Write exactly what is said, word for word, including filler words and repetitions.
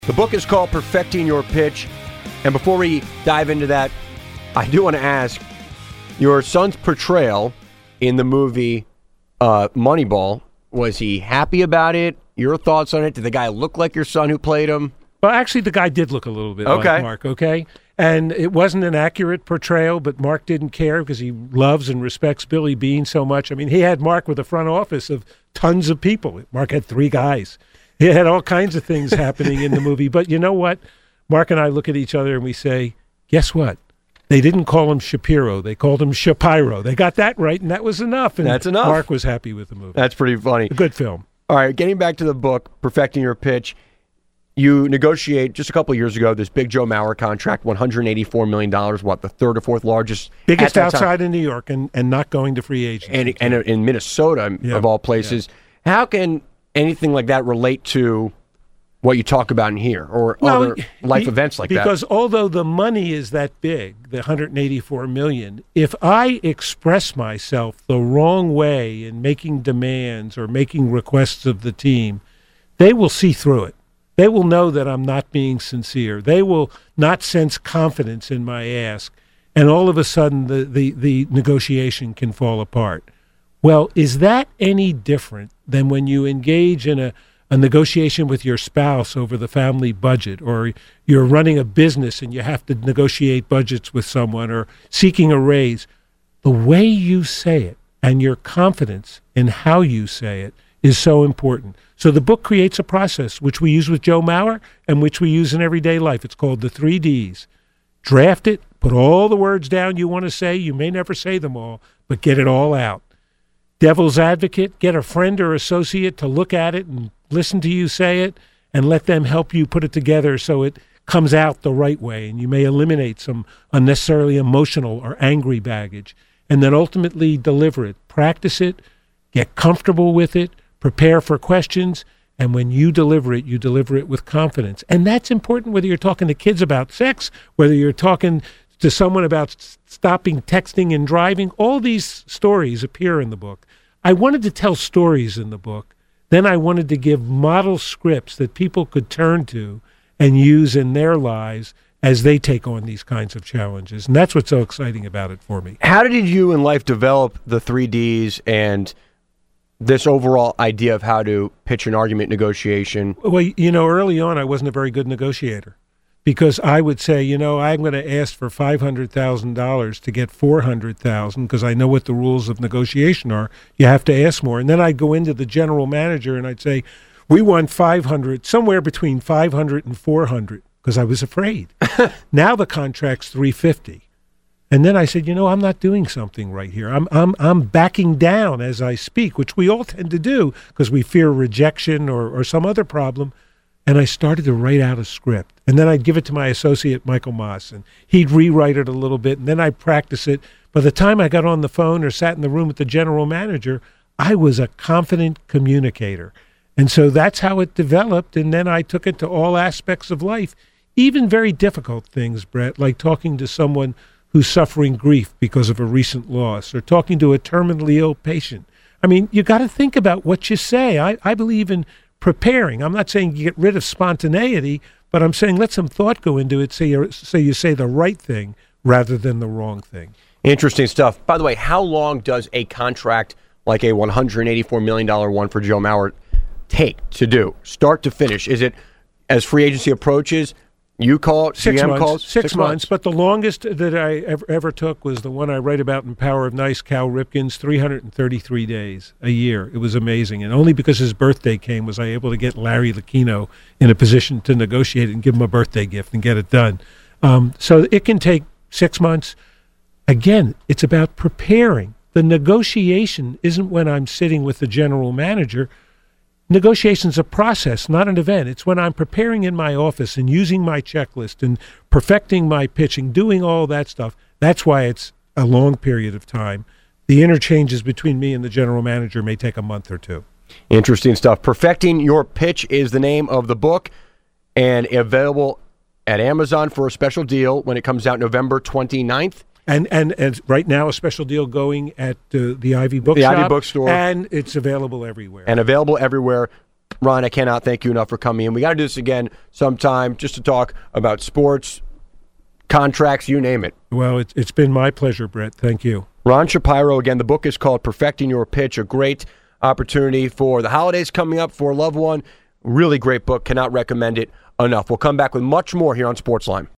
The book is called Perfecting Your Pitch. And before we dive into that, I do want to ask, your son's portrayal in the movie uh, Moneyball, was he happy about it? Your thoughts on it? Did the guy look like your son who played him? Well, actually, the guy did look a little bit okay. like Mark, okay? And it wasn't an accurate portrayal, but Mark didn't care because he loves and respects Billy Beane so much. I mean, he had Mark with a front office of tons of people. Mark had three guys. He had all kinds of things happening in the movie. But you know what? Mark and I look at each other and we say, guess what? They didn't call him Shapiro. They called him Shapiro. They got that right, and that was enough. And That's enough. Mark was happy with the movie. That's pretty funny. A good film. All right, getting back to the book, Perfecting Your Pitch, you negotiate just a couple of years ago this big Joe Mauer contract, one hundred eighty-four million dollars, what, the third or fourth largest? Biggest outside time. of New York and, and not going to free agency. And, and in Minnesota, yeah. of all places. Yeah. How can anything like that relate to what you talk about in here or well, other life be, events like because that? Because although the money is that big, the one hundred eighty-four million dollars, if I express myself the wrong way in making demands or making requests of the team, they will see through it. They will know that I'm not being sincere. They will not sense confidence in my ask, and all of a sudden the, the, the negotiation can fall apart. Well, is that any different than when you engage in a a negotiation with your spouse over the family budget, or you're running a business and you have to negotiate budgets with someone, or seeking a raise? The way you say it and your confidence in how you say it is so important. So the book creates a process which we use with Joe Mauer and which we use in everyday life. It's called the three Ds. Draft it, put all the words down you want to say. You may never say them all, but get it all out. Devil's advocate, get a friend or associate to look at it and listen to you say it, and let them help you put it together so it comes out the right way, and you may eliminate some unnecessarily emotional or angry baggage, and then ultimately deliver it. Practice it, get comfortable with it, prepare for questions, and when you deliver it, you deliver it with confidence. And that's important whether you're talking to kids about sex, whether you're talking to someone about stopping texting and driving. All these stories appear in the book. I wanted to tell stories in the book. Then I wanted to give model scripts that people could turn to and use in their lives as they take on these kinds of challenges. And that's what's so exciting about it for me. How did you in life develop the three Ds and this overall idea of how to pitch an argument negotiation? Well, you know, early on I wasn't a very good negotiator, because I would say, you know, I'm going to ask for five hundred thousand dollars to get four hundred thousand dollars because I know what the rules of negotiation are. You have to ask more. And then I'd go into the general manager and I'd say, we want five hundred, somewhere between five hundred and four hundred, because I was afraid. Now the contract's three hundred fifty dollars. And then I said, you know, I'm not doing something right here. I'm I'm I'm backing down as I speak, which we all tend to do because we fear rejection or, or some other problem. And I started to write out a script. And then I'd give it to my associate, Michael Moss, and he'd rewrite it a little bit, and then I'd practice it. By the time I got on the phone or sat in the room with the general manager, I was a confident communicator. And so that's how it developed, and then I took it to all aspects of life, even very difficult things, Brett, like talking to someone who's suffering grief because of a recent loss, or talking to a terminally ill patient. I mean, you got to think about what you say. I, I believe in preparing. I'm not saying you get rid of spontaneity, but I'm saying let some thought go into it so you, so you say the right thing rather than the wrong thing. Interesting stuff. By the way, how long does a contract like a one hundred eighty-four million dollars one for Joe Mauer take to do, start to finish? Is it as free agency approaches, you call it, Six G M months. calls? Six, Six months. months. But the longest that I ever, ever took was the one I write about in Power of Nice, Cal Ripken's, three hundred thirty-three days, a year. It was amazing. And only because his birthday came was I able to get Larry Lucchino in a position to negotiate and give him a birthday gift and get it done. Um, so it can take six months. Again, it's about preparing. The negotiation isn't when I'm sitting with the general manager. Negotiation's a process, not an event. It's when I'm preparing in my office and using my checklist and perfecting my pitching, doing all that stuff. That's why it's a long period of time. The interchanges between me and the general manager may take a month or two. Interesting stuff. Perfecting Your Pitch is the name of the book, and available at Amazon for a special deal when it comes out November twenty-ninth. And, and and right now a special deal going at uh, the Ivy Bookshop. The Ivy Bookstore. And it's available everywhere. And available everywhere. Ron, I cannot thank you enough for coming in. We got to do this again sometime just to talk about sports, contracts, you name it. Well, it's, it's been my pleasure, Brett. Thank you. Ron Shapiro, again, the book is called Perfecting Your Pitch, a great opportunity for the holidays coming up for a loved one. Really great book. Cannot recommend it enough. We'll come back with much more here on Sportsline.